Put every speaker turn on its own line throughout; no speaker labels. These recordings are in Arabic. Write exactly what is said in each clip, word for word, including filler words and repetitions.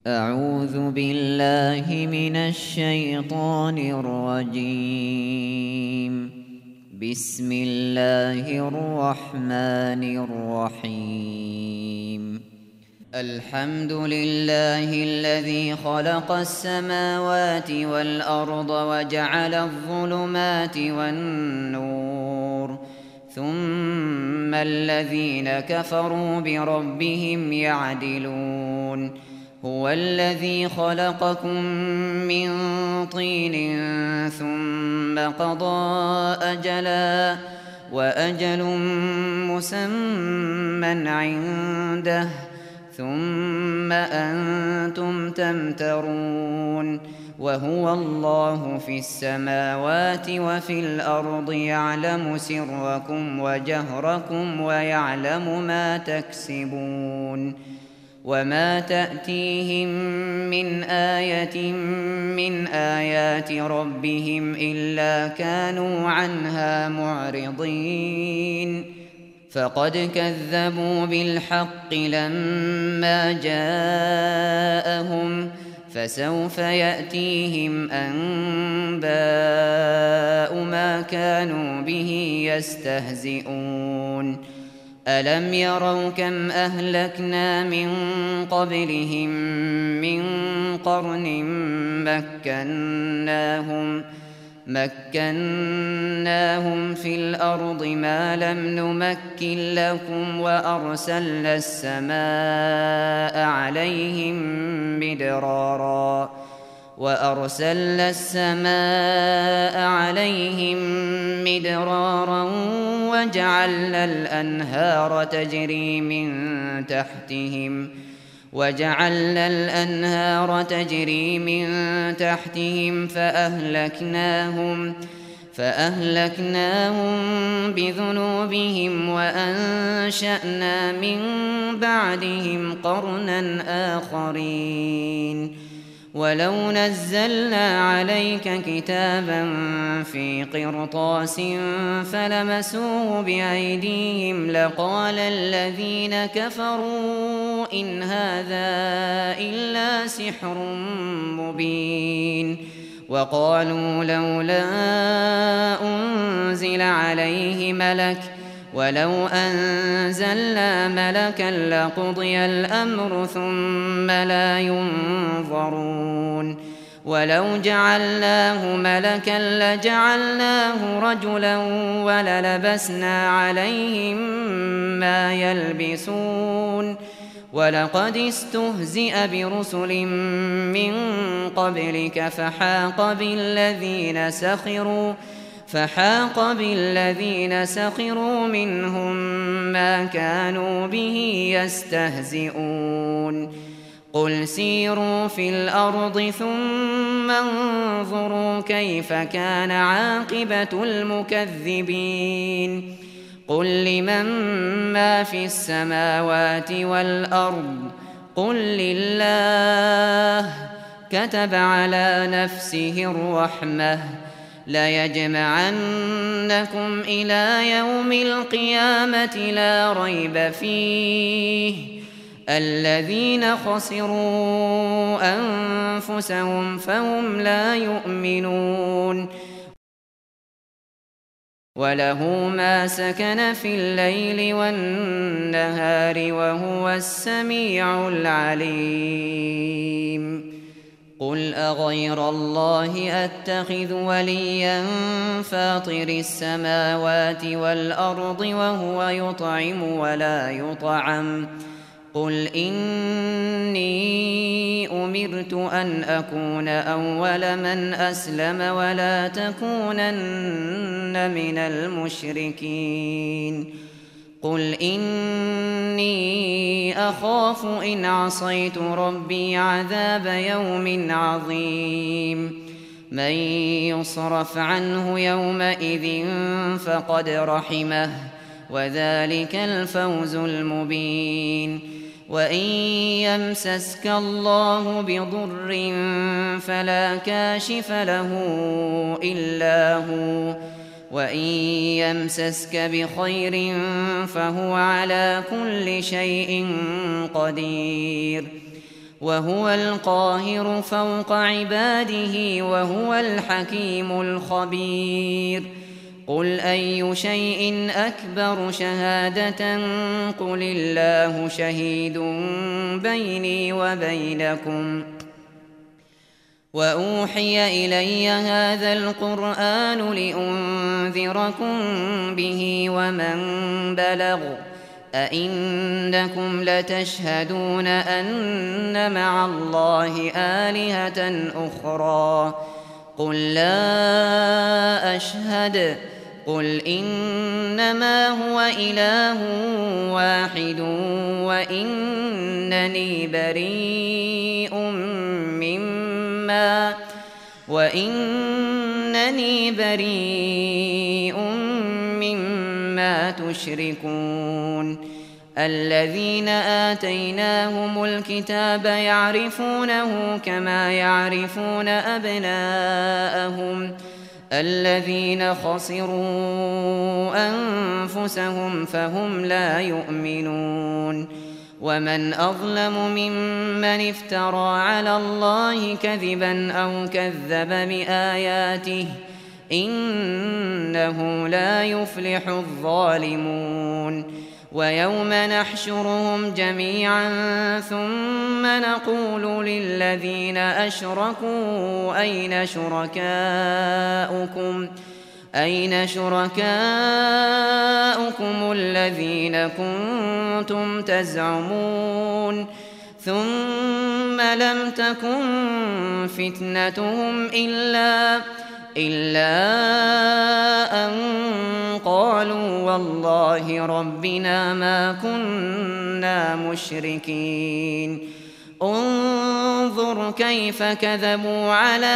أعوذ بالله من الشيطان الرجيم. بسم الله الرحمن الرحيم. الحمد لله الذي خلق السماوات والأرض وجعل الظلمات والنور، ثم الذين كفروا بربهم يعدلون. هو الذي خلقكم من طين ثم قضى أجلا وأجل مسمى عنده ثم أنتم تمترون. وهو الله في السماوات وفي الأرض يعلم سركم وجهركم ويعلم ما تكسبون. وما تأتيهم من آية من آيات ربهم إلا كانوا عنها معرضين. فقد كذبوا بالحق لما جاءهم، فسوف يأتيهم أنباء ما كانوا به يستهزئون. ألم يروا كم أهلكنا من قبلهم من قرن مكناهم مكناهم في الأرض ما لم نمكن لكم، وأرسلنا السماء عليهم مدرارا وأرسلنا السماء عليهم مدرارا وجعلنا الأنهار تجري من تحتهم وجعلنا الأنهار تجري من تحتهم فأهلكناهم فأهلكناهم بذنوبهم وأنشأنا من بعدهم قرنا آخرين. ولو نزلنا عليك كتابا في قرطاس فلمسوه بأيديهم لقال الذين كفروا إن هذا إلا سحر مبين. وقالوا لولا أنزل عليه ملك ولو أنزلنا ملكا لقضي الأمر ثم لا ينظرون. ولو جعلناه ملكا لجعلناه رجلا وللبسنا عليهم ما يلبسون. ولقد استهزئ برسل من قبلك فحاق بالذين سخروا فحاق بالذين سخروا منهم ما كانوا به يستهزئون. قل سيروا في الأرض ثم انظروا كيف كان عاقبة المكذبين. قل لمن ما في السماوات والأرض قل لله. كتب على نفسه الرحمة ليجمعنكم إلى يوم القيامة لا ريب فيه. الذين خسروا أنفسهم فهم لا يؤمنون. وله ما سكن في الليل والنهار وهو السميع العليم. قل أغير الله أتخذ وليا فاطر السماوات والأرض وهو يطعم ولا يطعم. قل إني أمرت أن أكون أول من أسلم ولا تكونن من المشركين. قل إني أخاف إن عصيت ربي عذاب يوم عظيم. من يصرف عنه يومئذ فقد رحمه وذلك الفوز المبين. وإن يمسسك الله بضر فلا كاشف له إلا هو وإن يمسسك بخير فهو على كل شيء قدير وهو القاهر فوق عباده وهو الحكيم الخبير قل أي شيء أكبر شهادة قل الله شهيد بيني وبينكم وأوحي إلي هذا القرآن لأنذركم به ومن بلغ أئنكم لتشهدون أن مع الله آلهة أخرى قل لا أشهد قل إنما هو إله واحد وإنني بريء مما وإنني بريء مما تشركون الذين آتيناهم الكتاب يعرفونه كما يعرفون أبناءهم الذين خسروا أنفسهم فهم لا يؤمنون ومن أظلم ممن افترى على الله كذبا أو كذب بآياته إنه لا يفلح الظالمون ويوم نحشرهم جميعا ثم نقول للذين أشركوا أين شركاؤكم أين شركاؤكم الذين كنتم تزعمون ثم لم تكن فتنتهم إلا إلا أن قالوا والله ربنا ما كنا مشركين انظر كيف كذبوا على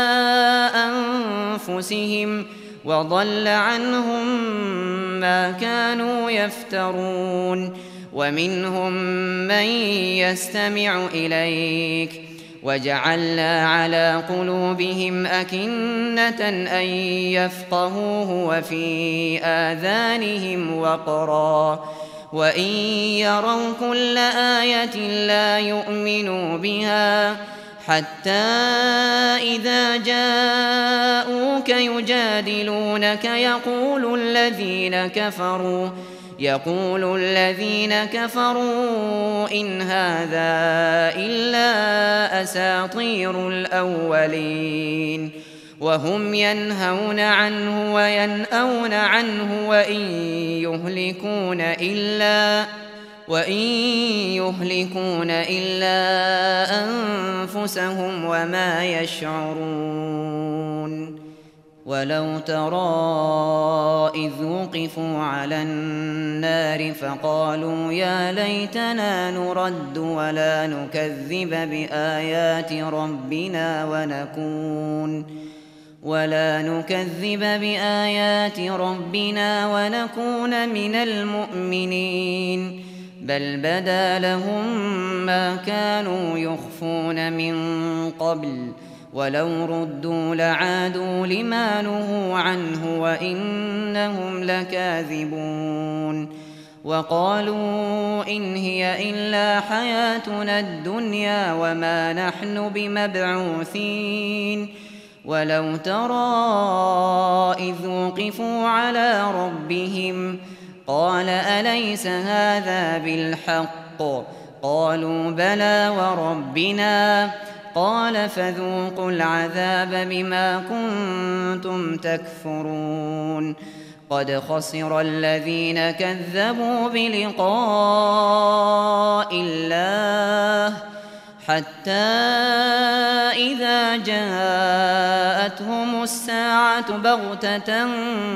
أنفسهم وضل عنهم ما كانوا يفترون ومنهم من يستمع إليك وجعلنا على قلوبهم أكنة أن يفقهوه وفي آذانهم وقرا وإن يروا كل آية لا يؤمنوا بها حتى إذا جاءوك يجادلونك يقول الذين كفروا يقول الذين كفروا إن هذا إلا أساطير الأولين وهم ينهون عنه وينأون عنه وإن يهلكون إلا وإن يهلكون إلا أنفسهم وما يشعرون ولو ترى إذ وقفوا على النار فقالوا يا ليتنا نرد ولا نكذب بآيات ربنا ونكون ولا نكذب بآيات ربنا ونكون من المؤمنين بل بدا لهم ما كانوا يخفون من قبل ولو ردوا لعادوا لما نهوا عنه وإنهم لكاذبون وقالوا إن هي إلا حياتنا الدنيا وما نحن بمبعوثين ولو ترى إذ وقفوا على ربهم قال أليس هذا بالحق قالوا بلى وربنا قال فذوقوا العذاب بما كنتم تكفرون قد خسر الذين كذبوا بلقاء الله حتى إذا جاءتهم الساعة بغتة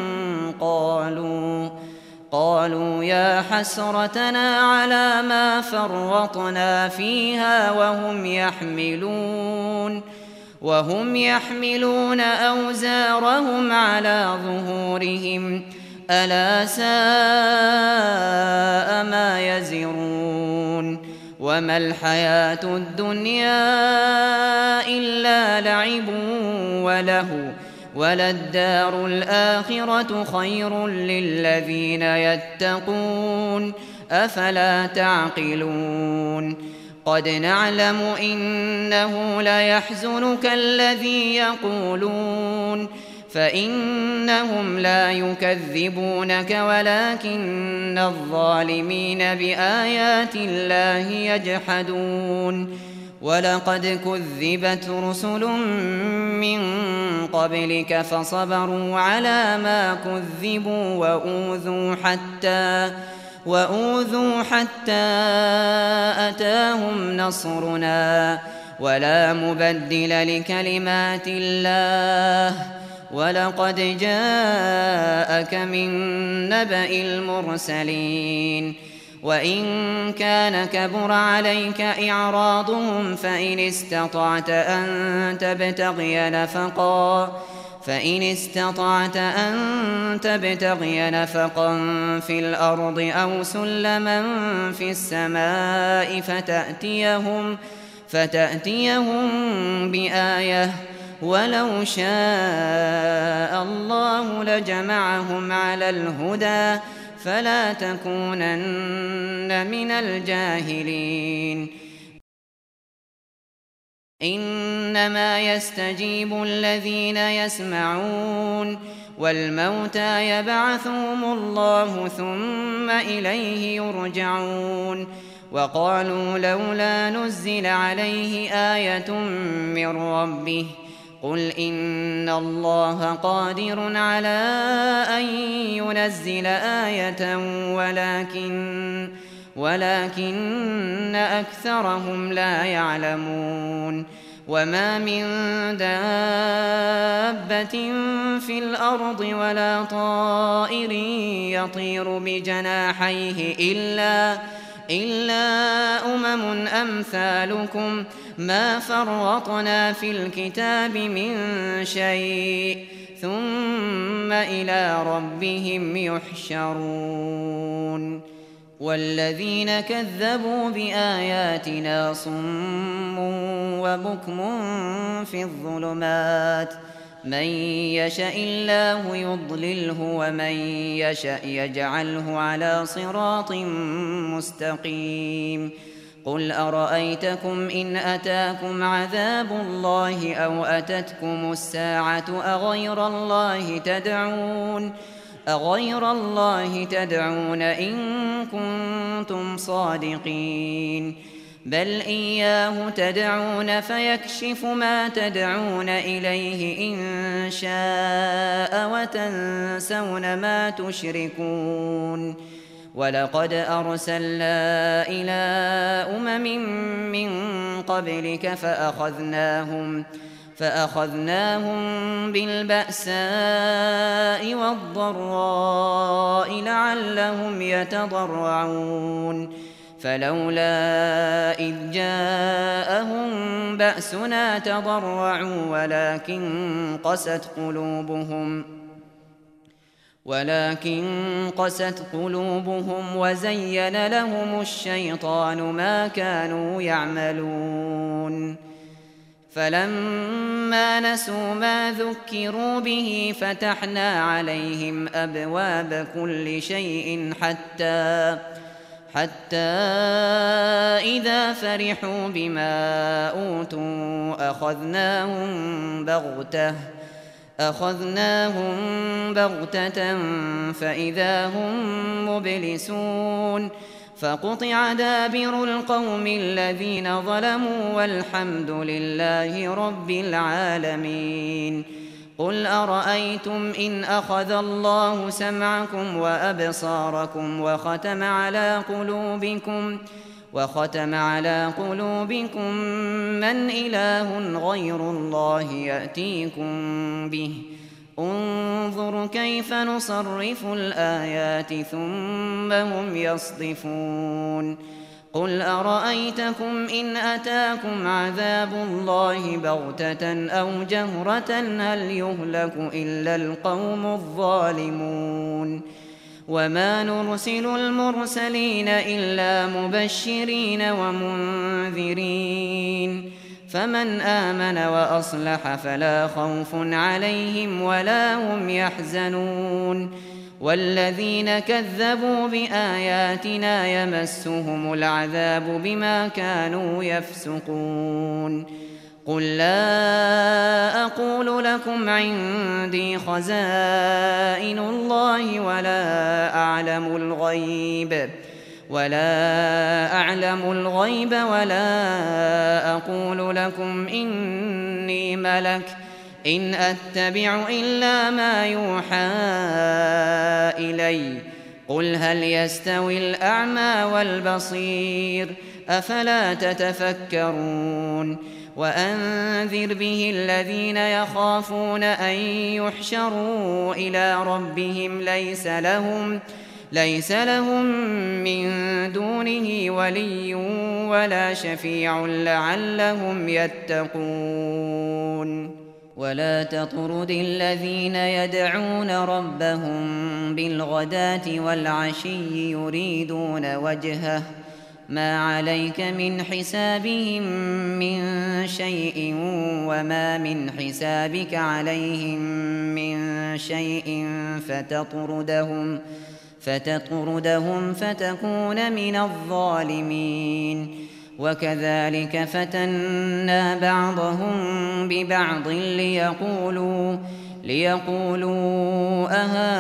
قالوا قالوا يا حسرتنا على ما فرطنا فيها وهم يحملون وهم يحملون أوزارهم على ظهورهم ألا ساء ما يزرون وما الحياة الدنيا إلا لعب ولهو وللدار الآخرة خير للذين يتقون أفلا تعقلون قد نعلم إنه ليحزنك الذي يقولون فإنهم لا يكذبونك ولكن الظالمين بآيات الله يجحدون ولقد كذبت رسل من قبلك فصبروا على ما كذبوا وأوذوا حتى وأوذوا حتى أتاهم نصرنا ولا مبدل لكلمات الله ولقد جاءك من نبأ المرسلين وإن كان كبر عليك إعراضهم فإن استطعت أن تبتغي نفقا فإن استطعت أن تبتغي نفقا في الأرض أو سلما في السماء فتأتيهم فتأتيهم بآية ولو شاء الله لجمعهم على الهدى فلا تكونن من الجاهلين إنما يستجيب الذين يسمعون والموتى يبعثهم الله ثم إليه يرجعون وقالوا لولا نزل عليه آية من ربه قل إن الله قادر على أن ينزل آية ولكن ولكن أكثرهم لا يعلمون وما من دابة في الأرض ولا طائر يطير بجناحيه إلا إلا أمم أمثالكم ما فرطنا في الكتاب من شيء ثم إلى ربهم يحشرون والذين كذبوا بآياتنا صم وبكم في الظلمات من يشاء الله يضلله ومن يشاء يجعله على صراط مستقيم قل أرأيتكم إن أتاكم عذاب الله أو أتتكم الساعة أغير الله تدعون أغير الله تدعون إن كنتم صادقين بل إياه تدعون فيكشف ما تدعون إليه إن شاء وتنسون ما تشركون ولقد أرسلنا إلى أمم من قبلك فأخذناهم فأخذناهم بالبأساء والضراء لعلهم يتضرعون فلولا إذ جاءهم بأسنا تضرعوا ولكن قست قلوبهم ولكن قست قلوبهم وزين لهم الشيطان ما كانوا يعملون فلما نسوا ما ذكروا به فتحنا عليهم أبواب كل شيء حتى حتى إذا فرحوا بما أوتوا أخذناهم بغتة أخذناهم بغتة فإذا هم مبلسون فقطع دابر القوم الذين ظلموا والحمد لله رب العالمين قل أرأيتم إن أخذ الله سمعكم وأبصاركم وختم على قلوبكم وختم على قلوبكم من إله غير الله يأتيكم به انظر كيف نصرف الآيات ثم هم يصدفون قل أرأيتكم إن أتاكم عذاب الله بغتة أو جهرة هل يهلك إلا القوم الظالمون وما نرسل المرسلين إلا مبشرين ومنذرين فمن آمن وأصلح فلا خوف عليهم ولا هم يحزنون والذين كذبوا بآياتنا يمسهم العذاب بما كانوا يفسقون قل لا أقول لكم عندي خزائن الله ولا أعلم الغيب ولا أعلم الغيب ولا أقول لكم إني ملك إن أتبع إلا ما يوحى إلي قل هل يستوي الأعمى والبصير أفلا تتفكرون وأنذر به الذين يخافون أن يحشروا إلى ربهم ليس لهم ليس لهم من دونه ولي ولا شفيع لعلهم يتقون ولا تطرد الذين يدعون ربهم بالغداة والعشي يريدون وجهه ما عليك من حسابهم من شيء وما من حسابك عليهم من شيء فتطردهم فتطردهم فتكون من الظالمين وكذلك فتنا بعضهم ببعض ليقولوا ليقولوا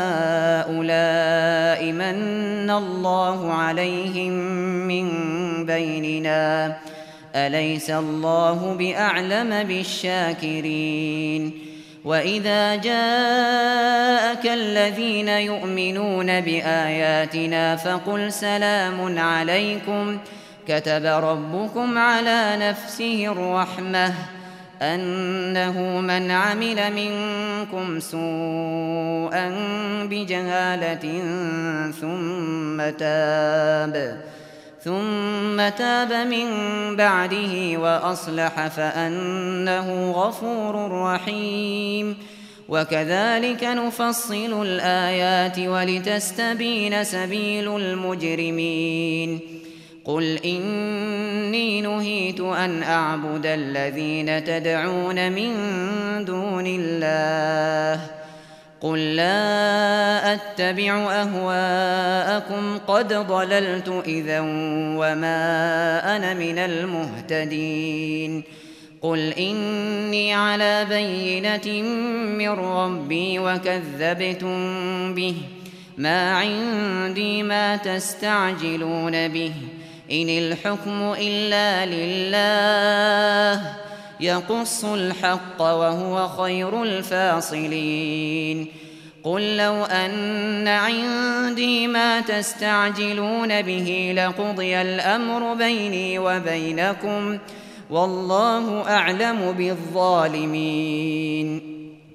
أهؤلاء من الله عليهم من بيننا أليس الله بأعلم بالشاكرين وإذا جاءك الذين يؤمنون بآياتنا فقل سلام عليكم كتب ربكم على نفسه الرحمة أنه من عمل منكم سوءا بجهالة ثم تاب ثم تاب من بعده وأصلح فأنه غفور رحيم وكذلك نفصل الآيات ولتستبين سبيل المجرمين قل إني نهيت أن أعبد الذين تدعون من دون الله قل لا أتبع أهواءكم قد ضللت إذا وما أنا من المهتدين قل إني على بينة من ربي وكذبتم به ما عندي ما تستعجلون به إن الحكم إلا لله يقص الحق وهو خير الفاصلين قل لو أن عندي ما تستعجلون به لقضي الأمر بيني وبينكم والله أعلم بالظالمين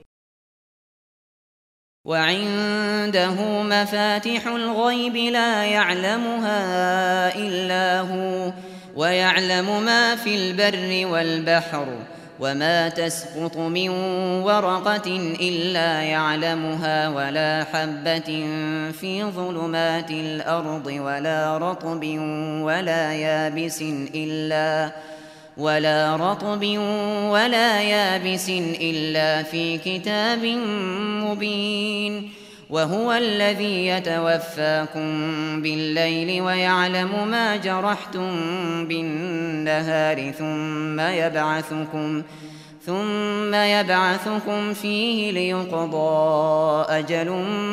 وعنده مفاتح الغيب لا يعلمها إلا هو ويعلم ما في البر والبحر وما تسقط من ورقة إلا يعلمها ولا حبة في ظلمات الأرض ولا رطب ولا يابس إلا ولا رطب ولا يابس إلا في كتاب مبين وهو الذي يتوفاكم بالليل ويعلم ما جرحتم بالنهار ثم يبعثكم ثم يبعثكم فيه ليقضى أجل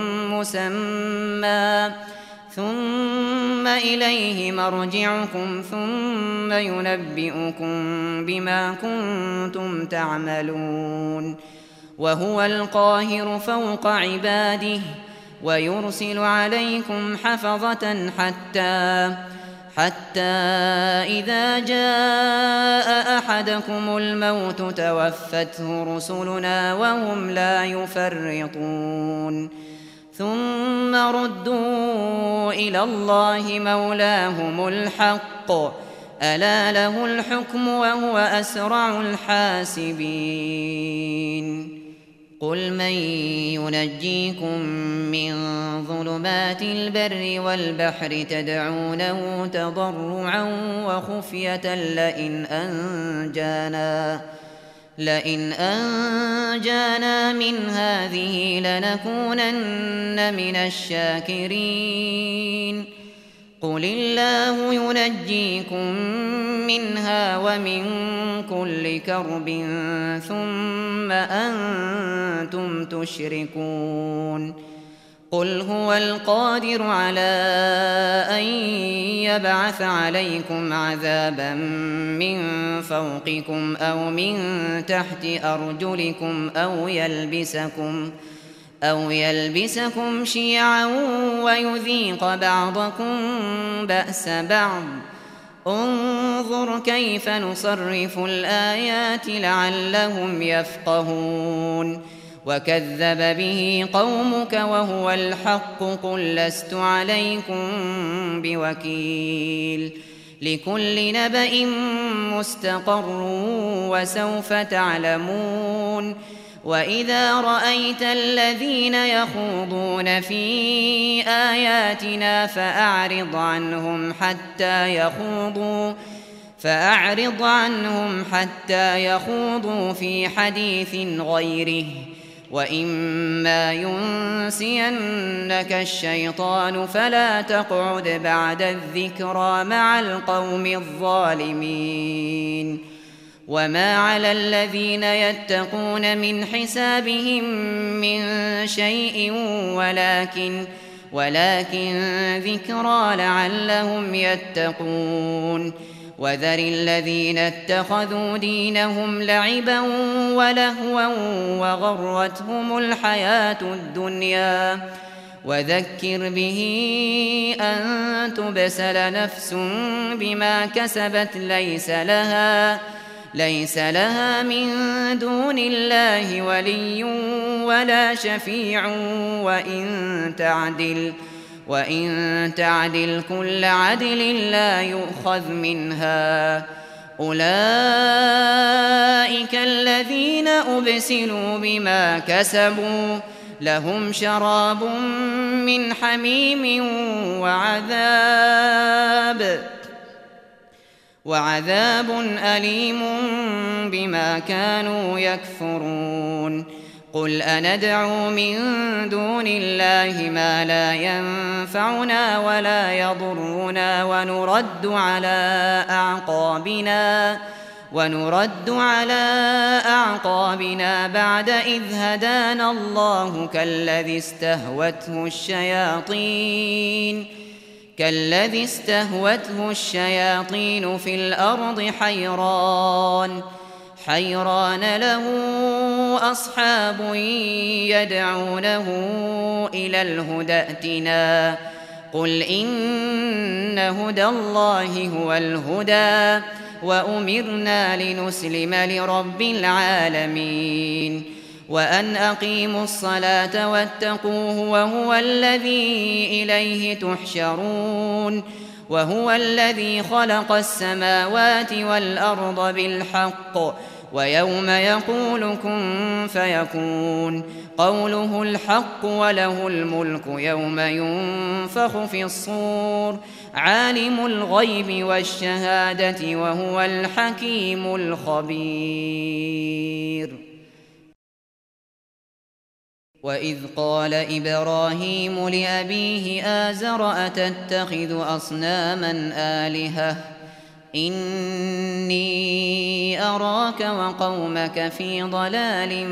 مسمى ثم إليه مرجعكم ثم ينبئكم بما كنتم تعملون وهو القاهر فوق عباده ويرسل عليكم حفظة حتى حتى إذا جاء أحدكم الموت توفته رسلنا وهم لا يفرطون ثم ردوا إلى الله مولاهم الحق ألا له الحكم وهو أسرع الحاسبين قل من ينجيكم من ظلمات البر والبحر تدعونه تضرعا وخفية لئن أنجانا لئن أنجانا من هذه لنكونن من الشاكرين قل الله ينجيكم منها ومن كل كرب ثم أنتم تشركون قل هو القادر على أن يبعث عليكم عذابا من فوقكم أو من تحت أرجلكم أو يلبسكم أو يلبسكم شيعا ويذيق بعضكم بأس بعض انظر كيف نصرف الآيات لعلهم يفقهون وكذب به قومك وهو الحق قل لست عليكم بوكيل لكل نبأ مستقر وسوف تعلمون وإذا رأيت الذين يخوضون في آياتنا فأعرض عنهم حتى يخوضوا فأعرض عنهم حتى يخوضوا في حديث غيره وإما ينسينك الشيطان فلا تقعد بعد الذكرى مع القوم الظالمين وما على الذين يتقون من حسابهم من شيء ولكن ولكن ذكرى لعلهم يتقون وذر الذين اتخذوا دينهم لعبا ولهوا وغرتهم الحياة الدنيا وذكر به أن تبسل نفس بما كسبت ليس لها ليس لها من دون الله ولي ولا شفيع وإن تعدل وإن تعدل كل عدل لا يؤخذ منها أولئك الذين أبسلوا بما كسبوا لهم شراب من حميم وعذاب وعذاب أليم بما كانوا يكفرون قل أندعو من دون الله ما لا ينفعنا ولا يضرنا ونرد على أعقابنا ونرد على أعقابنا بعد إذ هدانا الله كالذي استهوته الشياطين كالذي استهوته الشياطين في الأرض حيران حيران له أصحاب يدعونه إلى الهدى ائتنا قل إن هدى الله هو الهدى وأمرنا لنسلم لرب العالمين وأن أقيموا الصلاة واتقوه وهو الذي إليه تحشرون وهو الذي خلق السماوات والأرض بالحق ويوم يقول كن فيكون قوله الحق وله الملك يوم ينفخ في الصور عالم الغيب والشهادة وهو الحكيم الخبير وإذ قال إبراهيم لأبيه آزر أتتخذ أصناما آلهة إني أراك وقومك في ضلال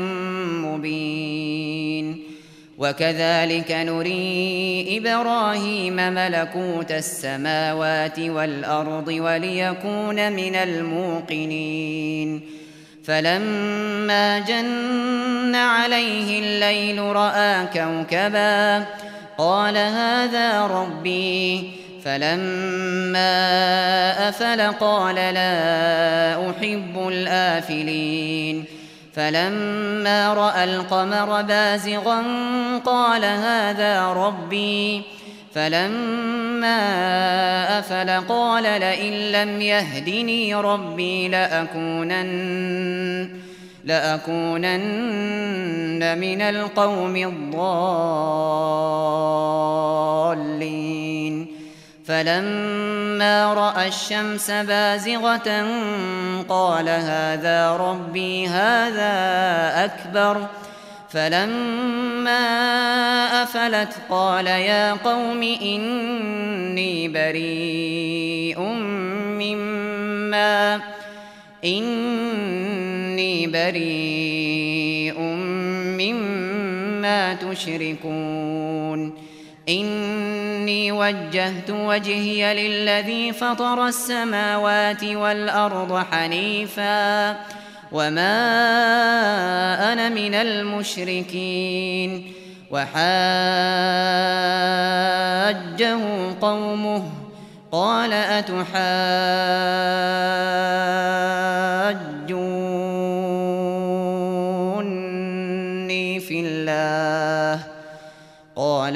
مبين وكذلك نري إبراهيم ملكوت السماوات والأرض وليكون من الموقنين فلما جن عليه الليل رأى كوكبا قال هذا ربي فلما أفل قال لا أحب الآفلين فلما رأى القمر بازغا قال هذا ربي فلما أفل قال لئن لم يهدني ربي لأكونن لأكونن من القوم الضالين فلما رأى الشمس بازغة قال هذا ربي هذا أكبر فلما أفلت قال يا قوم إني بريء مما إني بريء مما تشركون إني وجهت وجهي للذي فطر السماوات والأرض حنيفا وما أنا من المشركين وحاجه قومه قال أتحاجوني في الله قال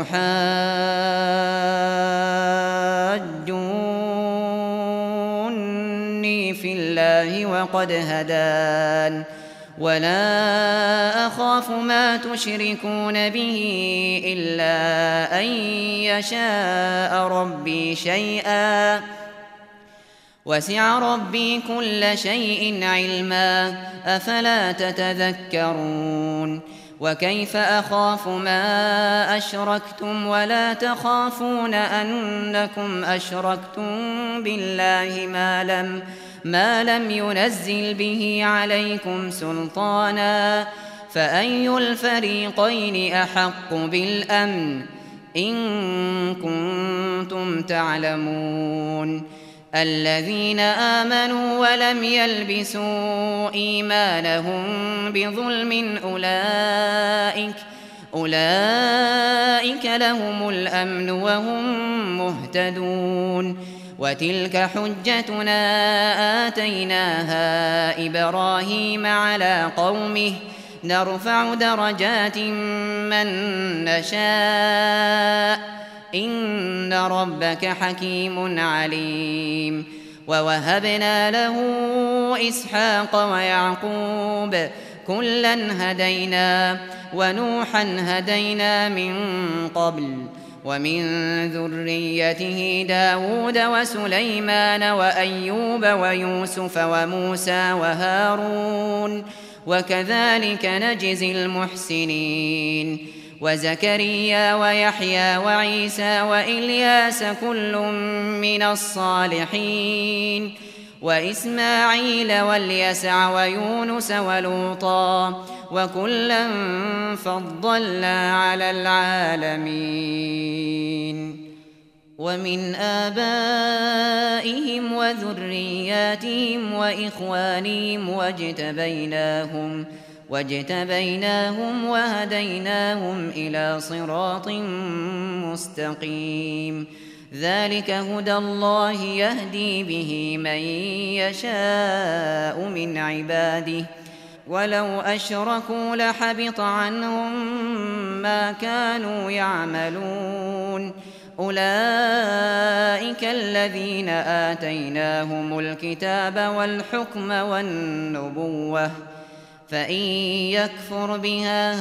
أتحاجوني في الله وقد هدان ولا أخاف ما تشركون به إلا أن يشاء ربي شيئا وسع ربي كل شيء علما أفلا تتذكرون وكيف أخاف ما أشركتم ولا تخافون أنكم أشركتم بالله ما لم ما لم ينزل به عليكم سلطانا فأي الفريقين أحق بالأمن إن كنتم تعلمون الذين آمنوا ولم يلبسوا إيمانهم بظلم أولئك أولئك لهم الأمن وهم مهتدون وتلك حجتنا آتيناها إبراهيم على قومه نرفع درجات من نشاء إن ربك حكيم عليم ووهبنا له إسحاق ويعقوب كلا هدينا ونوحا هدينا من قبل ومن ذريته داود وسليمان وأيوب ويوسف وموسى وهارون وكذلك نجزي المحسنين وزكريا ويحيى وعيسى وإلياس كل من الصالحين وإسماعيل واليسع ويونس ولوطا وكلا فضلنا على العالمين ومن آبائهم وذرياتهم وإخوانهم واجتبيناهم واجتبيناهم وهديناهم إلى صراط مستقيم ذلك هدى الله يهدي به من يشاء من عباده ولو أشركوا لحبط عنهم ما كانوا يعملون أولئك الذين آتيناهم الكتاب والحكم والنبوة فإن يكفر بها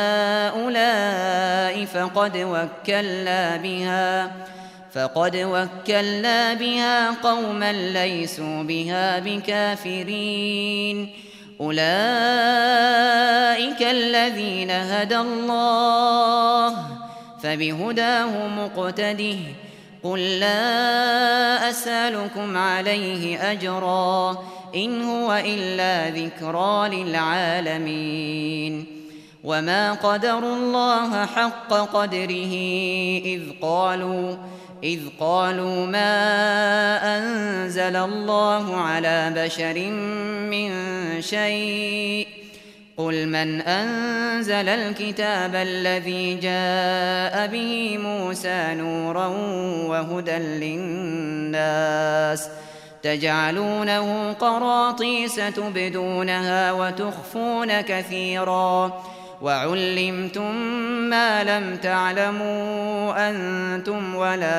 هؤلاء فقد وكلنا بها فقد وكلنا بها قوما ليسوا بها بكافرين أولئك الذين هدى الله فبهداه مقتده قل لا أسألكم عليه أجرا إن هو إلا ذكرى للعالمين وما قدروا الله حق قدره إذ قالوا إذ قالوا ما أنزل الله على بشر من شيء قل من أنزل الكتاب الذي جاء به موسى نورا وهدى للناس تجعلونه قراطيس تبدونها وتخفون كثيرا وعلمتم ما لم تعلموا أنتم ولا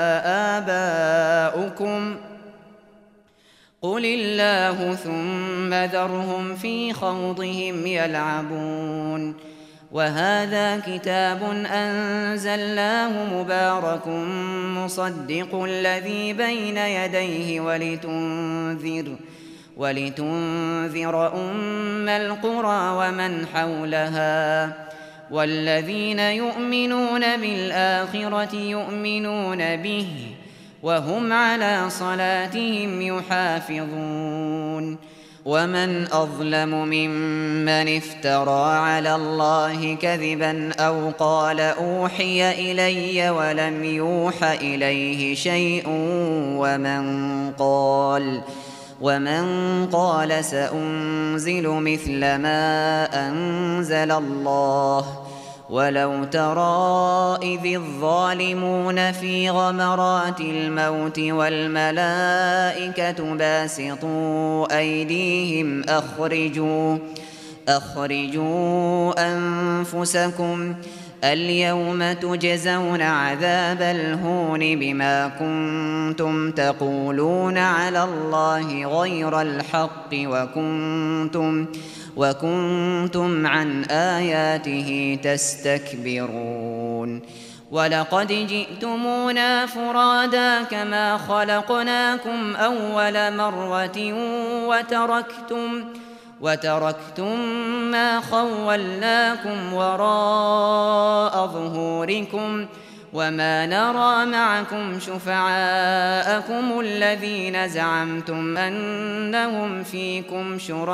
آباؤكم قل الله ثم ذرهم في خوضهم يلعبون وهذا كتاب أنزلناه مبارك مصدق الذي بين يديه ولتنذر ولتنذر أم القرى ومن حولها والذين يؤمنون بالآخرة يؤمنون به وهم على صلاتهم يحافظون ومن أظلم ممن افترى على الله كذبا أو قال أوحي إلي ولم يوح إليه شيء ومن قال ومن قال سأنزل مثل ما أنزل الله ولو ترى إذ الظالمون في غمرات الموت والملائكة باسطوا أيديهم أخرجوا أخرجوا أنفسكم اليوم تجزون عذاب الهون بما كنتم تقولون على الله غير الحق وكنتم وكنتم عن آياته تستكبرون ولقد جئتمونا فرادا كما خلقناكم أول مرة وتركتم وتركتم ما خولناكم وراء ظهوركم وما نرى معكم شفعاءكم الذين زعمتم أنهم فيكم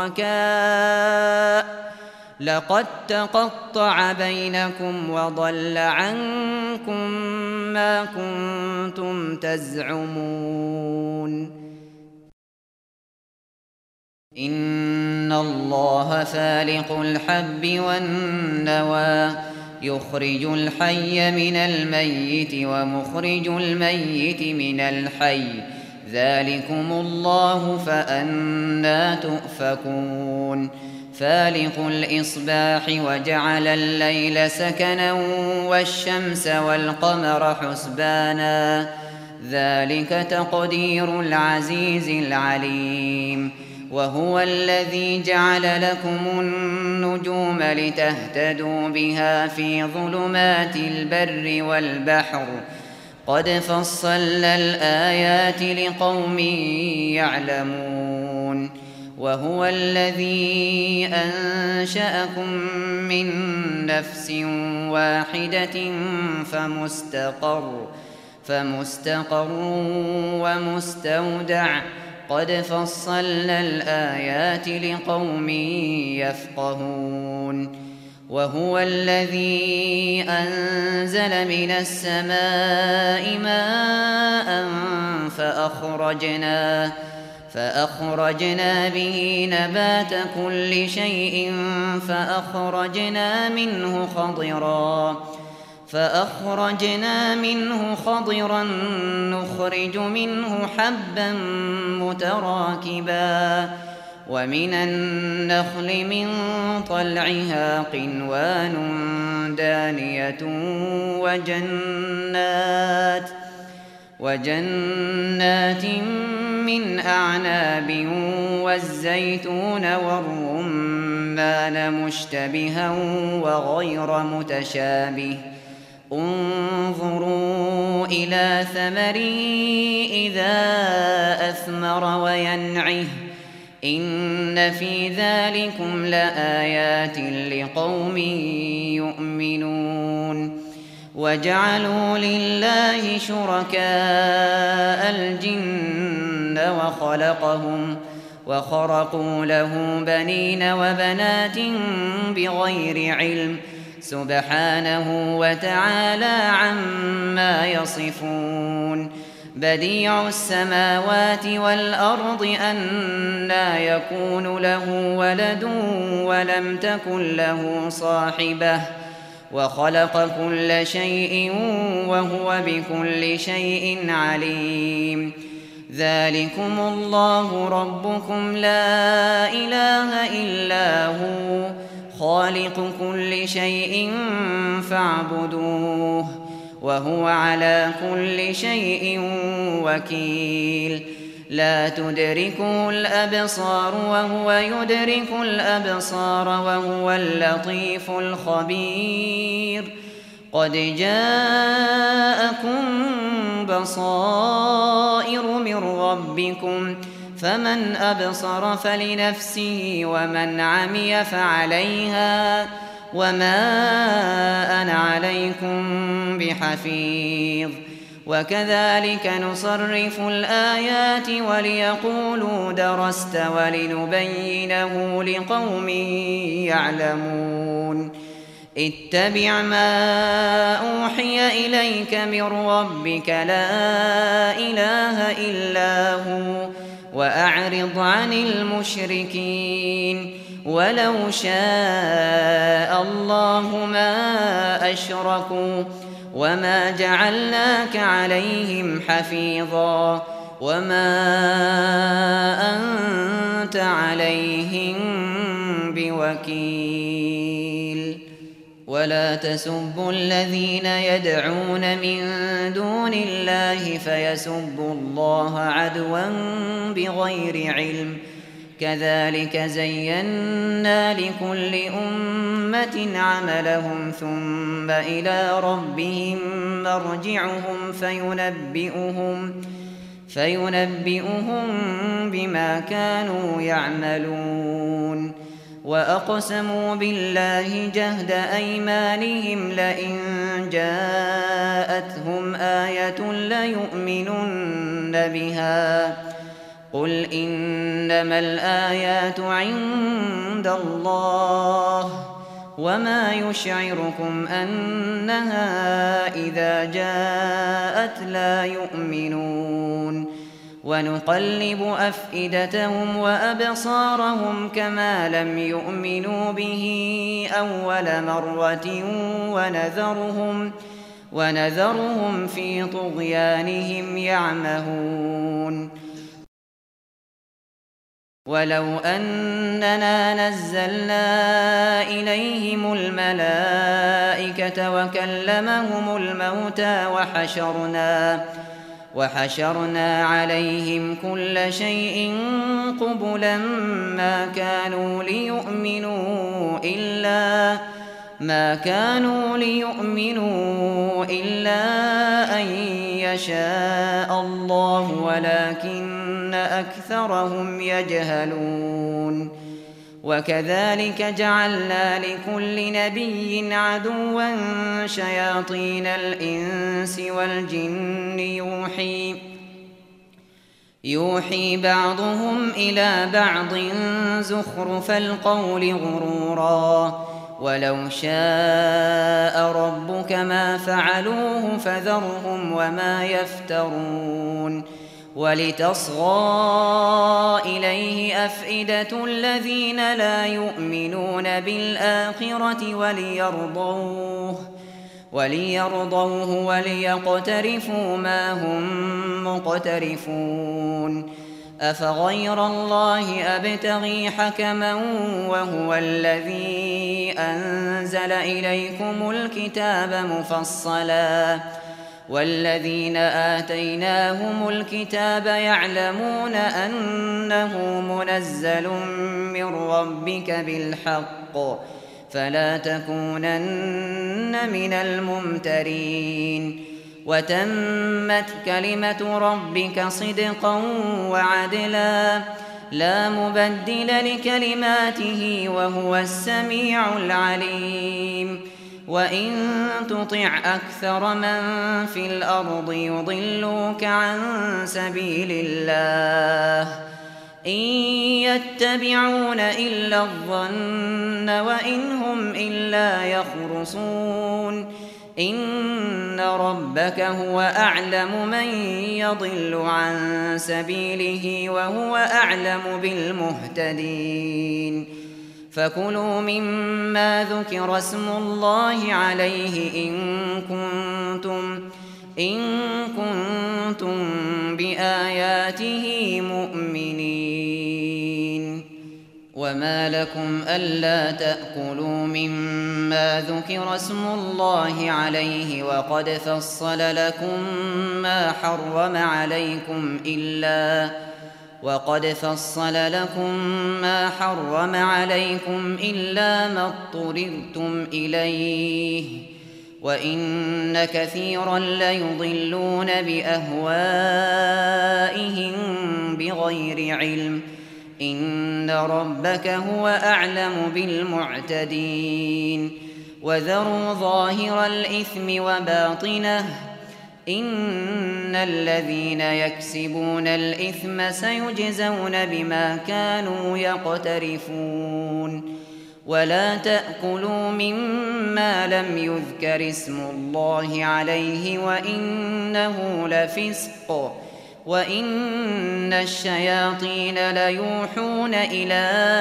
شركاء لقد تقطع بينكم وضل عنكم ما كنتم تزعمون إن الله فالق الحب والنوى يخرج الحي من الميت ومخرج الميت من الحي ذلكم الله فأنى تؤفكون فالق الإصباح وجعل الليل سكنا والشمس والقمر حسبانا ذلك تقدير العزيز العليم وهو الذي جعل لكم النجوم لتهتدوا بها في ظلمات البر والبحر قد فصلنا الآيات لقوم يعلمون وهو الذي أنشأكم من نفس واحدة فمستقر فمستقر ومستودع قد فصلنا الآيات لقوم يفقهون وهو الذي أنزل من السماء ماء فأخرجنا فأخرجنا به نبات كل شيء فأخرجنا منه خضرا فأخرجنا منه خضرا نخرج منه حبا متراكبا ومن النخل من طلعها قنوان دانية وجنات وجنات من أعناب والزيتون والرمان مشتبها وغير متشابه انظروا إلى ثمره إذا أثمر وينعه إن في ذلكم لآيات لقوم يؤمنون وجعلوا لله شركاء الجن وخلقهم وخرقوا له بنين وبنات بغير علم سبحانه وتعالى عما يصفون بديع السماوات والأرض أنى يكون له ولد ولم تكن له صاحبة وخلق كل شيء وهو بكل شيء عليم ذلكم الله ربكم لا إله إلا هو خالق كل شيء فاعبدوه وهو على كل شيء وكيل لا تدركه الأبصار وهو يدرك الأبصار وهو اللطيف الخبير. قد جاءكم بصائر من ربكم فمن أبصر فلنفسه ومن عمي فعليها وما أنا عليكم بحفيظ. وكذلك نصرف الآيات وليقولوا درست ولنبينه لقوم يعلمون. اتبع ما أوحي إليك من ربك لا إله إلا هو وأعرض عن المشركين. ولو شاء الله ما أشركوا وما جعلناك عليهم حفيظا وما أنت عليهم بوكيل. ولا تسبوا الذين يدعون من دون الله فيسبوا الله عدوا بغير علم. كذلك زينا لكل أمة عملهم ثم إلى ربهم مرجعهم فينبئهم, فينبئهم بما كانوا يعملون. وأقسموا بالله جهد أيمانهم لئن جاءتهم آية ليؤمنن بها. قل إنما الآيات عند الله وما يشعركم أنها إذا جاءت لا يؤمنون. ونقلب أفئدتهم وأبصارهم كما لم يؤمنوا به أول مرة ونذرهم, ونذرهم في طغيانهم يعمهون. ولو أننا نزلنا إليهم الملائكة وكلمهم الموتى وحشرنا, وحشرنا عليهم كل شيء قبلا ما كانوا ليؤمنوا إلا ما كانوا ليؤمنوا إلا أن يشاء الله ولكن أكثرهم يجهلون. وكذلك جعلنا لكل نبي عدوا شياطين الإنس والجن يوحي يوحي بعضهم إلى بعض زخرف القول غرورا. ولو شاء ربك ما فعلوه فذرهم وما يفترون. ولتصغى إليه أفئدة الذين لا يؤمنون بالآخرة وليرضوه, وليرضوه وليقترفوا ما هم مقترفون. أفغير الله أبتغي حكما وهو الذي أنزل إليكم الكتاب مفصلا والذين آتيناهم الكتاب يعلمون أنه منزل من ربك بالحق فلا تكونن من الممترين. وتمت كلمة ربك صدقا وعدلا لا مبدل لكلماته وهو السميع العليم. وإن تطع أكثر من في الأرض يضلوك عن سبيل الله إن يتبعون إلا الظن وإن هم إلا يخرصون. إن ربك هو أعلم من يضل عن سبيله وهو أعلم بالمهتدين. فكلوا مما ذكر اسم الله عليه إن كنتم, إن كنتم بآياته مؤمنين. وما لكم ألا تأكلوا مما ذكر اسم الله عليه وقد فصل لكم ما حرم عليكم إلا وقد فصل لكم ما حرم عليكم إلا ما اضطررتم إليه وإن كثيرا ليضلون بأهوائهم بغير علم إن ربك هو أعلم بالمعتدين وذروا ظاهر الإثم وباطنه إن الذين يكسبون الإثم سيجزون بما كانوا يقترفون ولا تأكلوا مما لم يذكر اسم الله عليه وإنه لفسق وإن الشياطين ليوحون إلى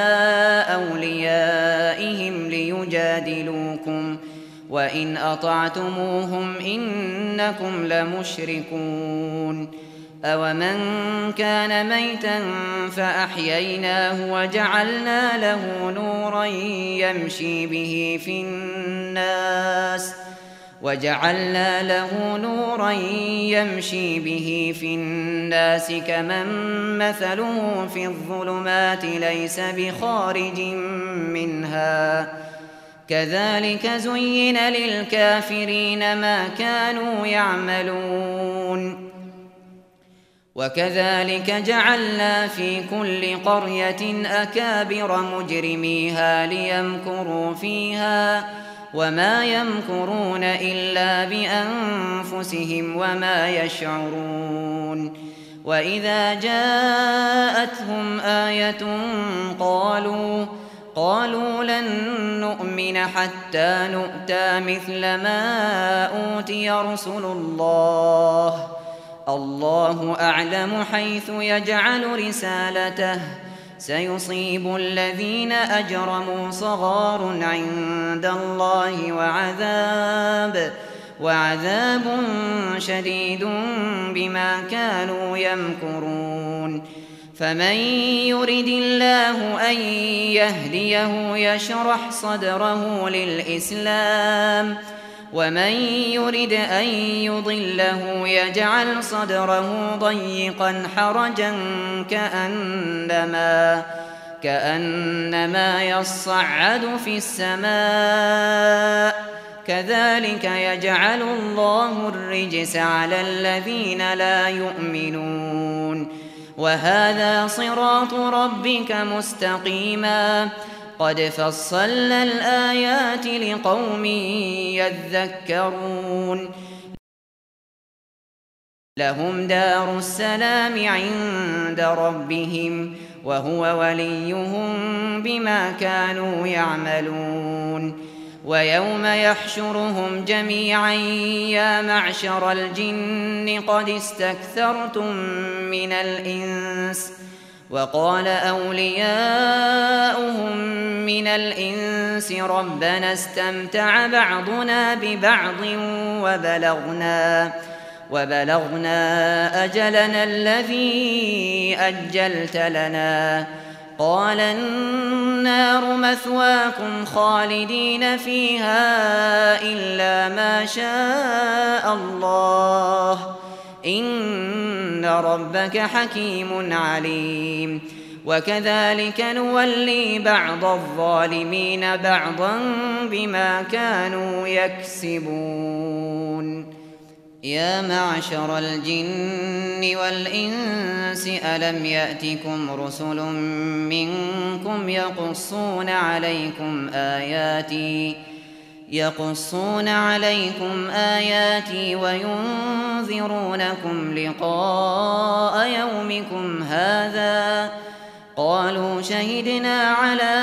أوليائهم ليجادلوكم وإن أطعتموهم إنكم لمشركون أومن كان ميتا فأحييناه وجعلنا له نورا يمشي به في الناس وجعلنا له نورا يمشي به في الناس كمن مثله في الظلمات ليس بخارج منها كذلك زين للكافرين ما كانوا يعملون وكذلك جعلنا في كل قرية أكابر مجرميها ليمكروا فيها وما يمكرون إلا بأنفسهم وما يشعرون وإذا جاءتهم آية قالوا قالوا لن نؤمن حتى نؤتى مثل ما أوتي رسل الله الله أعلم حيث يجعل رسالته سيصيب الذين أجرموا صغار عند الله وعذاب وعذاب شديد بما كانوا يمكرون فمن يرد الله أن يهديه يشرح صدره للإسلام ومن يرد أن يضله يجعل صدره ضيقا حرجا كأنما كأنما يصعد في السماء كذلك يجعل الله الرجس على الذين لا يؤمنون وهذا صراط ربك مستقيما قد فصلنا الآيات لقوم يذكرون لهم دار السلام عند ربهم وهو وليهم بما كانوا يعملون ويوم يحشرهم جميعا يا معشر الجن قد استكثرتم من الإنس وقال أولياؤهم من الإنس ربنا استمتع بعضنا ببعض وبلغنا وبلغنا أجلنا الذي أجلت لنا قال النار مثواكم خالدين فيها إلا ما شاء الله إن ربك حكيم عليم وكذلك نولي بعض الظالمين بعضا بما كانوا يكسبون يا معشر الجن والإنس ألم يأتكم رسل منكم يقصون عليكم آياتي يقصون عليكم آياتي وينذرونكم لقاء يومكم هذا قالوا شهدنا على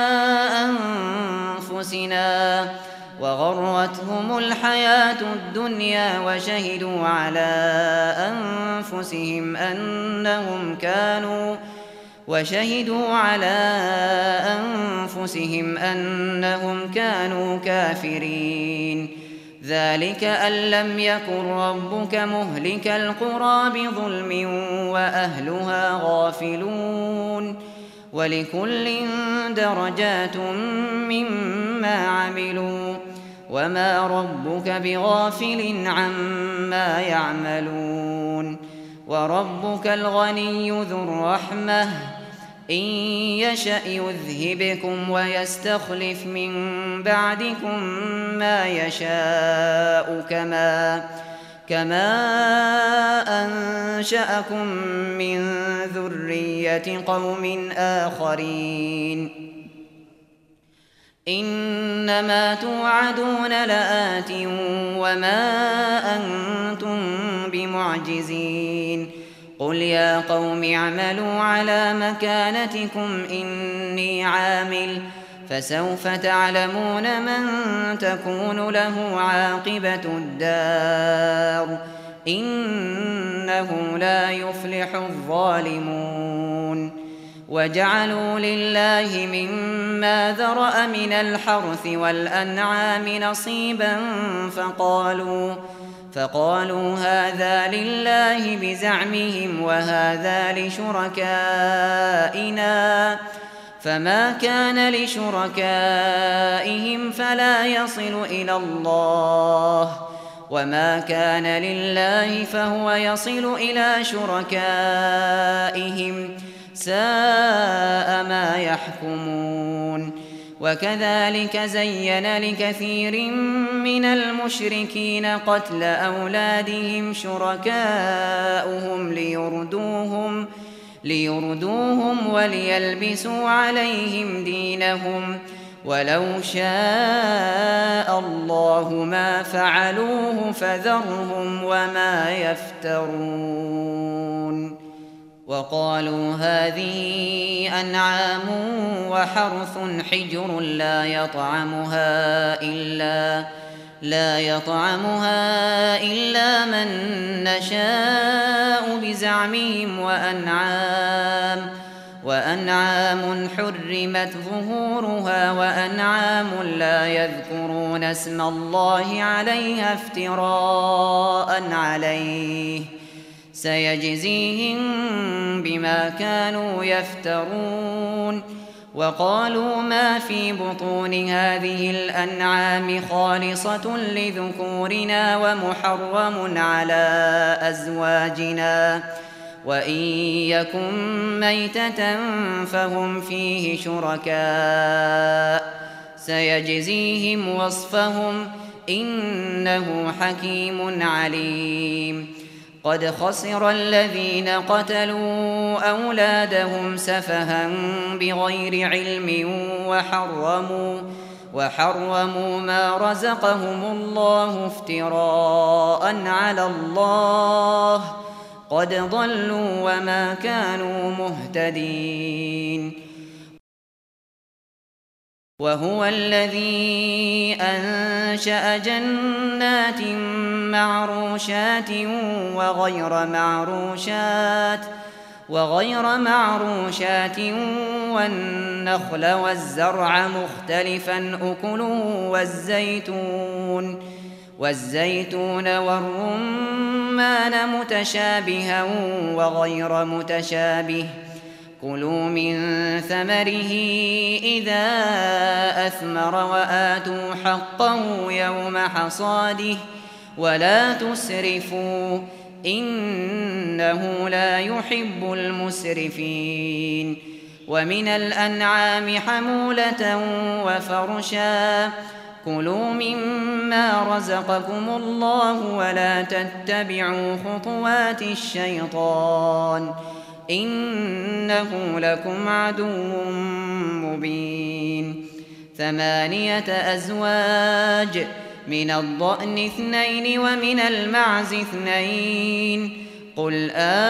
أنفسنا وغرتهم الحياة الدنيا وشهدوا على أنفسهم أنهم كانوا وشهدوا على أنفسهم أنهم كانوا كافرين ذلك أن لم يكن ربك مهلك القرى بظلم وأهلها غافلون ولكل درجات مما عملوا وما ربك بغافل عما يعملون وربك الغني ذو الرحمة إن يشأ يذهبكم ويستخلف من بعدكم ما يشاء كما كما أنشأكم من ذرية قوم آخرين إنما توعدون لآت وما أنتم بمعجزين قل يا قوم اعملوا على مكانتكم إني عامل فسوف تعلمون من تكون له عاقبة الدار إنه لا يفلح الظالمون وجعلوا لله مما ذرأ من الحرث والأنعام نصيبا فقالوا فقالوا هذا لله بزعمهم وهذا لشركائنا فما كان لشركائهم فلا يصل إلى الله وما كان لله فهو يصل إلى شركائهم ساء ما يحكمون وكذلك زين لكثير من المشركين قتل أولادهم شركاؤهم ليردوهم ليردوهم وليلبسوا عليهم دينهم ولو شاء الله ما فعلوه فذرهم وما يفترون وقالوا هذه أنعام وحرث حجر لا يطعمها إلا لا يطعمها إلا من نشاء بزعمهم وأنعام وأنعام حرمت ظهورها وأنعام لا يذكرون اسم الله عليها افتراء عليه سيجزيهم بما كانوا يفترون وقالوا ما في بطون هذه الأنعام خالصة لذكورنا ومحرم على أزواجنا وإن يكن ميتة فهم فيه شركاء سيجزيهم وصفهم إنه حكيم عليم قد خسر الذين قتلوا أولادهم سفها بغير علم وحرموا وحرموا ما رزقهم الله افتراء على الله قد ضلوا وما كانوا مهتدين وهو الذي أنشأ جنات معروشات وغير معروشات وغير معروشات والنخل والزرع مختلفا أكله والزيتون والزيتون والرمان متشابها وغير متشابه كلوا من ثمره إذا أثمر وآتوا حقه يوم حصاده ولا تسرفوا إنه لا يحب المسرفين ومن الأنعام حمولة وفرشا كلوا مما رزقكم الله ولا تتبعوا خطوات الشيطان إنه لكم عدو مبين ثمانية أزواج من الضأن اثنين ومن المعز اثنين قل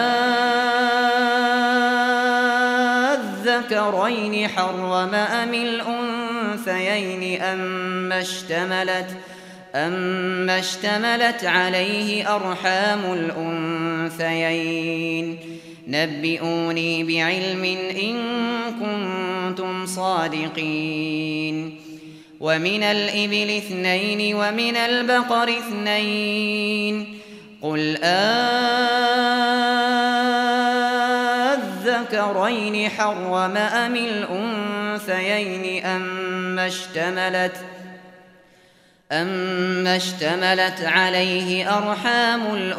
أذكرين حرم أم الأنثيين أما اشتملت أما اشتملت عليه أرحام الأنثيين نبئوني بعلم إن كنتم صادقين ومن الإبل اثنين ومن البقر اثنين قل أذكرين حرم أم الأنثيين أما اشتملت أما اشتملت عليه أرحام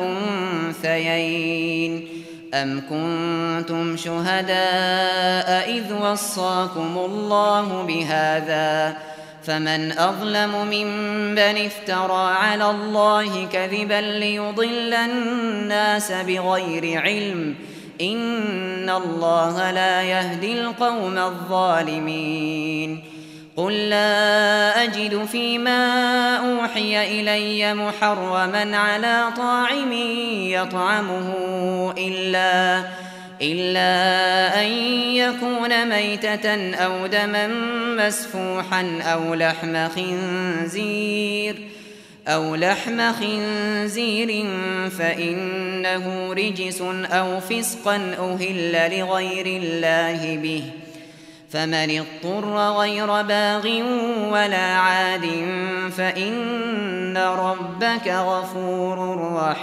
الأنثيين أم كنتم شهداء إذ وصاكم الله بهذا فمن أظلم ممن افترى على الله كذبا ليضل الناس بغير علم إن الله لا يهدي القوم الظالمين قل لا أجد فيما أوحي إلي محرما على طاعم يطعمه إلا, إلا أن يكون ميتة أو دما مسفوحا أو لحم خنزير أو لحم خنزير فإنه رجس أو فسقا أهل لغير الله به فمن اضطر غير باغ ولا عاد فإن ربك غفور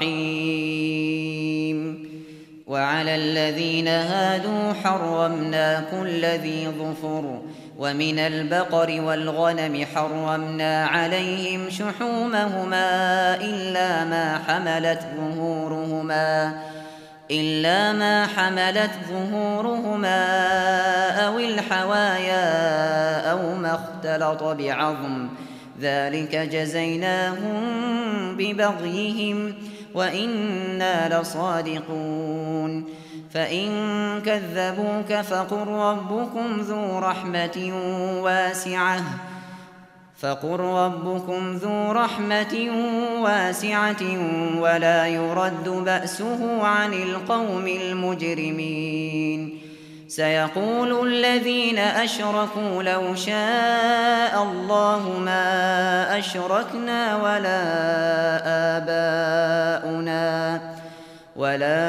رحيم وعلى الذين هادوا حرمنا كل ذي ظفر ومن البقر والغنم حرمنا عليهم شحومهما إلا ما حملت ظهورهما إلا ما حملت ظهورهما أو الحوايا أو ما اختلط بعظم ذلك جزيناهم ببغيهم وإنا لصادقون فإن كذبوك فقل ربكم ذو رحمة واسعة فقل ربكم ذو رحمة واسعة ولا يرد بأسه عن القوم المجرمين سيقول الذين أشركوا لو شاء الله ما أشركنا ولا آباؤنا ولا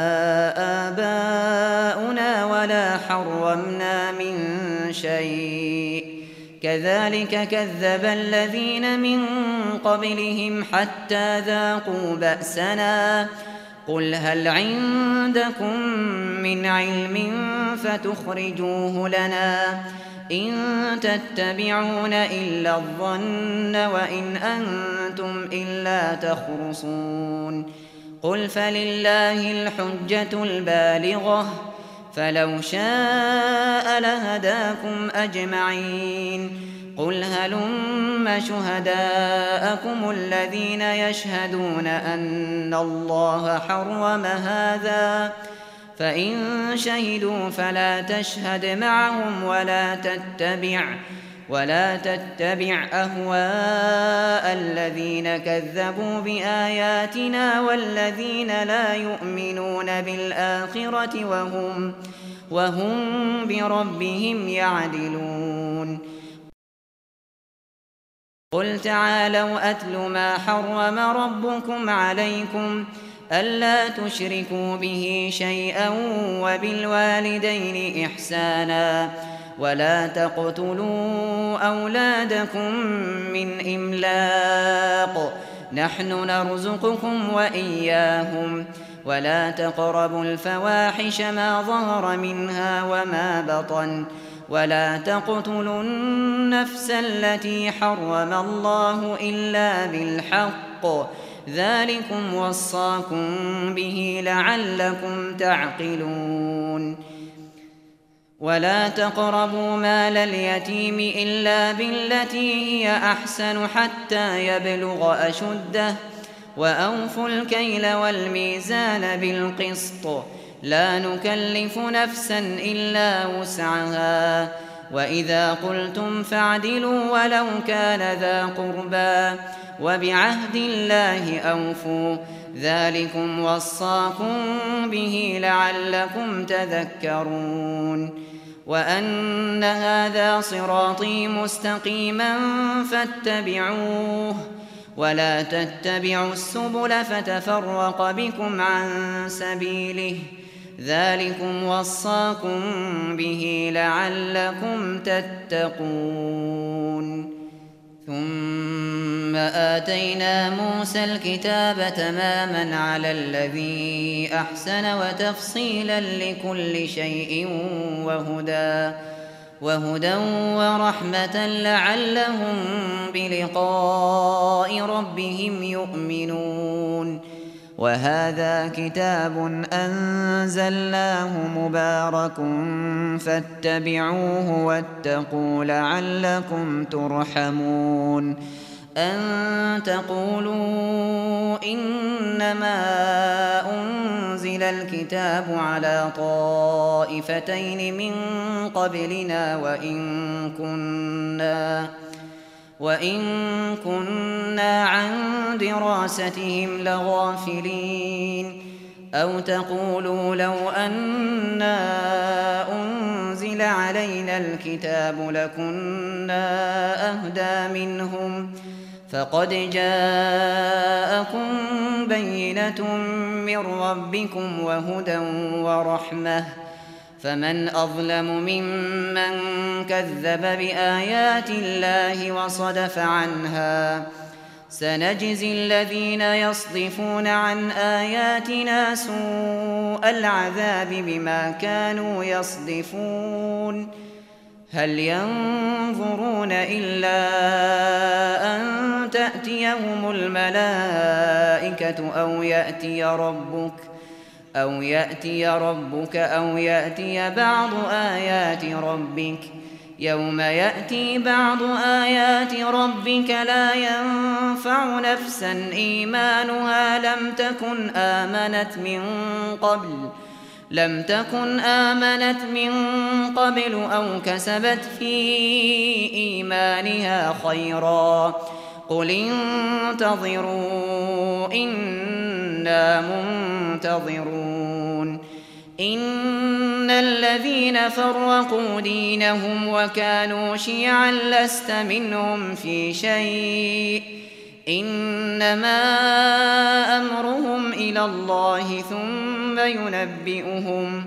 آباؤنا ولا حرمنا من شيء كذلك كذب الذين من قبلهم حتى ذاقوا بأسنا قل هل عندكم من علم فتخرجوه لنا إن تتبعون إلا الظن وإن أنتم إلا تخرصون قل فلله الحجة البالغة فلو شاء لهداكم أجمعين قل هلم شهداءكم الذين يشهدون أن الله حرم هذا فإن شهدوا فلا تشهد معهم ولا تتبع ولا تتبع أهواء الذين كذبوا بآياتنا والذين لا يؤمنون بالآخرة وهم, وهم بربهم يعدلون قل تعالوا أتل ما حرم ربكم عليكم ألا تشركوا به شيئا وبالوالدين إحسانا ولا تقتلوا أولادكم من إملاق نحن نرزقكم وإياهم ولا تقربوا الفواحش ما ظهر منها وما بطن ولا تقتلوا النفس التي حرم الله إلا بالحق ذلكم وصاكم به لعلكم تعقلون ولا تقربوا مال اليتيم إلا بالتي هي أحسن حتى يبلغ أشده وأوفوا الكيل والميزان بالقسط لا نكلف نفسا إلا وسعها وإذا قلتم فاعدلوا ولو كان ذا قربى وبعهد الله أوفوا ذلكم وصاكم به لعلكم تذكرون وأن هذا صراطي مستقيما فاتبعوه ولا تتبعوا السبل فتفرق بكم عن سبيله ذلكم وصاكم به لعلكم تتقون ثم آتينا موسى الكتاب تماما على الذي أحسن وتفصيلا لكل شيء وهدى وهدى ورحمة لعلهم بلقاء ربهم يؤمنون. وهذا كتاب أنزلناه مبارك فاتبعوه واتقوا لعلكم ترحمون. أن تقولوا إنما أنزل الكتاب على طائفتين من قبلنا وإن كنا وإن كنا عن دراستهم لغافلين. أو تقولوا لو أنا أنزل علينا الكتاب لكنا أهدى منهم فقد جاءكم بينة من ربكم وهدى ورحمة فمن أظلم ممن كذب بآيات الله وصدف عنها. سنجزي الذين يصدفون عن آياتنا سوء العذاب بما كانوا يصدفون. هل ينظرون إلا أن تأتيهم الملائكة أو يأتي ربك أو يأتي ربك أو يأتي بعض آيات ربك يوم يأتي بعض آيات ربك لا ينفع نفسا إيمانها لم تكن آمنت من قبل لم تكن آمنت من قبل أو كسبت في إيمانها خيرا قل انتظروا إنا منتظرون. إن الذين فرقوا دينهم وكانوا شيعا لست منهم في شيء إنما أمرهم إلى الله ثم ينبئهم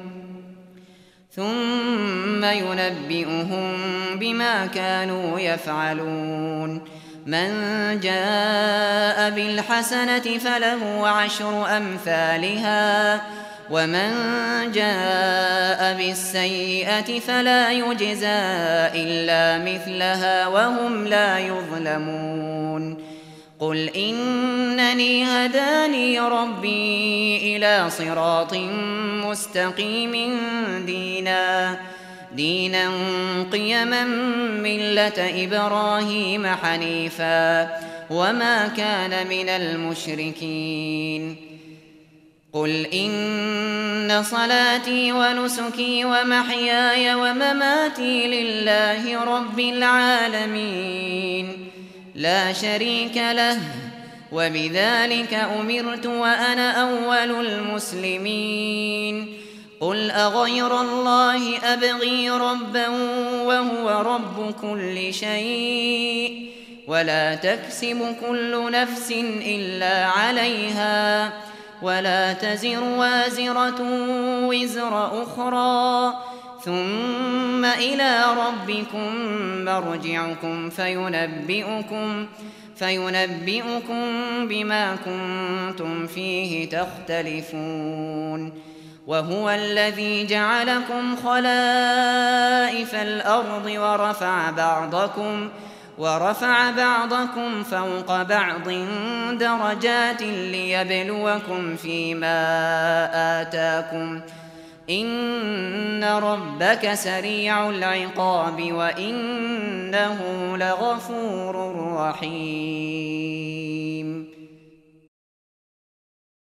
ثم ينبئهم بما كانوا يفعلون. من جاء بالحسنة فله عشر أمثالها ومن جاء بالسيئة فلا يجزى إلا مثلها وهم لا يظلمون. قل إنني هداني ربي إلى صراط مستقيم دينا دينا قيما ملة إبراهيم حنيفا وما كان من المشركين. قل إن صلاتي ونسكي ومحياي ومماتي لله رب العالمين لا شريك له وبذلك أمرت وأنا أول المسلمين. قل أغير الله أبغي ربا وهو رب كل شيء ولا تكسب كل نفس إلا عليها ولا تزر وازرة وزر أخرى ثم إلى ربكم مرجعكم فينبئكم فينبئكم بما كنتم فيه تختلفون. وهو الذي جعلكم خلائف الأرض ورفع بعضكم ورفع بعضكم فوق بعض درجات ليبلوكم فيما آتاكم إن ربك سريع العقاب وإنه لغفور رحيم.